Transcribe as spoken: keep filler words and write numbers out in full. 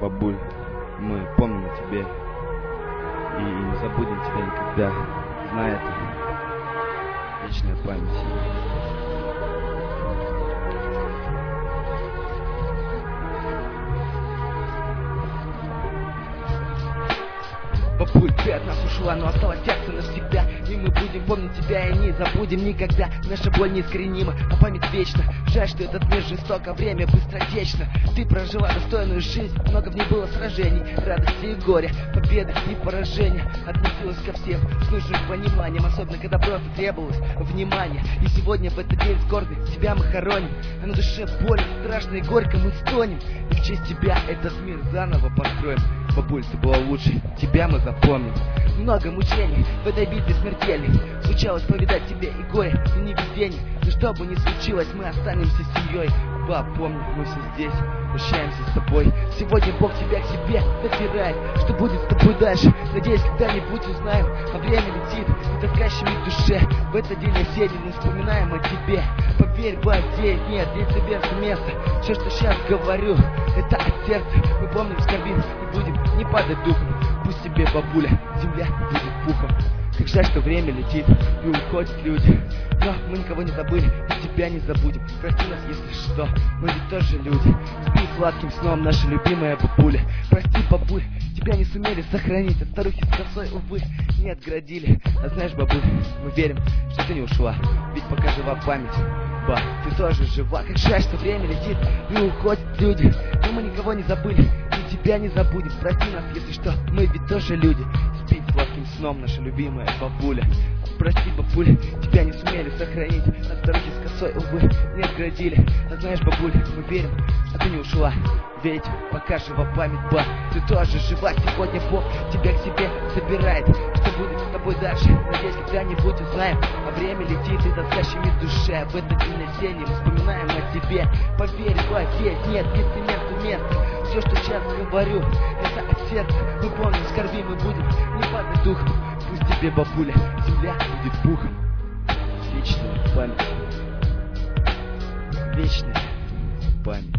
бабуль, мы помним о тебе и не забудем тебя никогда. Знай это. Вечная память. Бабуль, ты от нас ушла, но осталось сердце навсегда. И мы будем помнить тебя и не забудем никогда. Наша боль неискоренима, а память вечна. Жаль, что этот мир жесток, а время быстротечно. Ты прожила достойную жизнь, много в ней было сражений, радости и горя, победы и поражения. Относилась ко всем с нужным пониманием, особенно когда просто требовалось внимание. И сегодня в этот день скорбный тебя мы хороним, а на душе больно, страшно и горько мы стонем. И в честь тебя этот мир заново построим. Бабуль, ты была лучшей, тебя мы запомним. Много мучений в этой битве смертельной. Случалось повидать тебе и горе, и невезение. Но что бы ни случилось, мы останемся семьей. Баб, помни, мы все здесь, прощаемся с тобой. Сегодня Бог тебя к себе забирает. Что будет с тобой дальше? Надеюсь, когда-нибудь узнаем. А время летит, и тоска щемит в душе. В этот день осенний мы вспоминаем о тебе. Поверь, баб, здесь нет, здесь тебе все место. Все, что сейчас говорю, это от сердца. Мы помним, скорбим и будем не падать духом. Пусть тебе, бабуля, земля будет пухом. Как жаль, что время летит и уходят люди. Но мы никого не забыли и тебя не забудем. Прости нас, если что, мы ведь тоже люди. Спи сладким сном, наша любимая бабуля. Прости, бабуль, тебя не сумели сохранить. От старухи с косой, увы, не отградили. А знаешь, бабуль, мы верим, что ты не ушла. Ведь пока жива память, ба, ты тоже жива. Как жаль, что время летит и уходят люди. Но мы никого не забыли и тебя не забудем. Прости нас, если что, мы ведь тоже люди. Спи сладким сном, наша любимая бабуля. Прости, бабуль, тебя не сумели сохранить. От старухи с косой, увы, не отградили. А знаешь, бабуль, мы верим, что ты не ушла. Ведь пока жива память, ба, ты тоже жива. Сегодня Бог тебя к себе забирает. Что будет с тобой дальше? Надеюсь, когда-нибудь узнаем. А время летит и тоска щемит в душе. В этот день осенний мы вспоминаем о тебе. Поверь, ба, здесь нет бессмертного места. Все, что сейчас говорю, это от сердца. Мы помним, скорбим и будем не падать духом. Пусть тебе, бабуля, земля будет пухом. Вечная память. Вечная память.